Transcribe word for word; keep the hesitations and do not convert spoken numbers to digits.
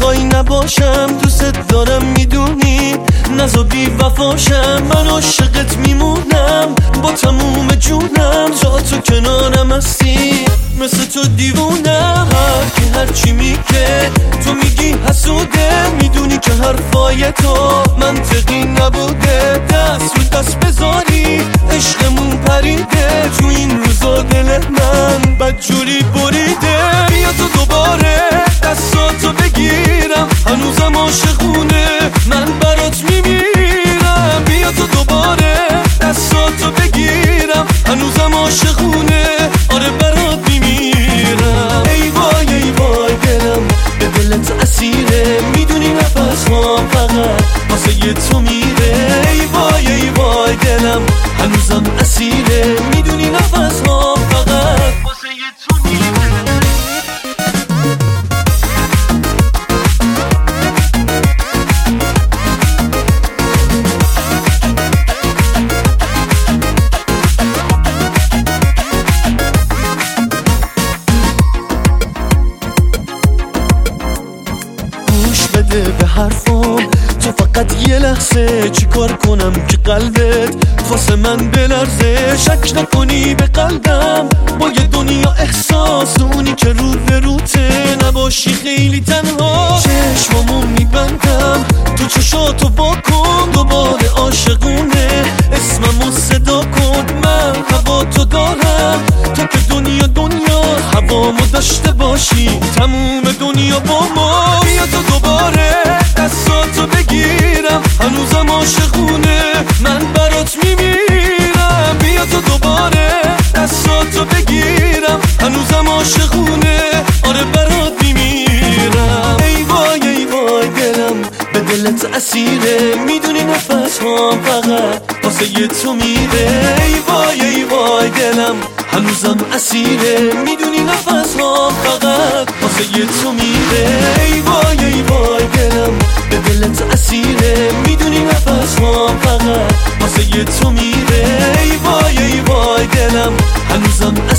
میخوای نباشم دوست دارم میدونی، نزا بی وفاشم من عاشقت میمونم با تموم جونم، جا تو کنارم هستی مثل تو دیوونم. هر کی هرچی میگه تو میگی حسوده، میدونی که حرفای تو منطقی نبوده. دست رو دست بذاری عشقمون پریده، تو این روزا دل من بدجوری بریده. بیا تو دوباره دستاتو بگیرم، هنوزم عاشقونه من برات میمیرم. بیا تو دوباره دستاتو بگیرم، هنوزم عاشقونه آره برات میمیرم. ای وای ای وای دلم به دلت اسیره، میدونی نفس ها فقط واسه یه تو میره. ای وای ای وای دلم هنوزم اسیره، میدونی نفس ها فقط واسه یه تو میره. به حرفم تو فقط یه لحظه، چی کار کنم که قلبت واسه من بلرزه. شک نکنی به قلبم با یه دنیا احساس، اونی که رو به روته نباشی خیلی تنها. چشمامو میبندم تو چشاتو واکن، دوباره عاشقونه اسممو صدا کن. من هوا تو دارم تو که دنیا دنیا هوامو داشته باشی تموم دنیا با ما. بیا تو دوباره دستاتو بگیرم، هنوزم عاشقونه من برات میمیرم. بیا تو دوباره دستاتو بگیرم، هنوزم عاشقونه آره برات میمیرم. ای وای ای وای دلم به دلت اسیره، میدونی نفس ها فقط واسه یه تو میره. ای وای ای وای دلم هنوزم اسیره، میدونی نفس ها فقط واسه یه تو میره. ای وای ای وای دلم به دلت اسیره، میدونی نفس ها فقط واسه یه تو میره. ای وای ای وای دلم هنوزم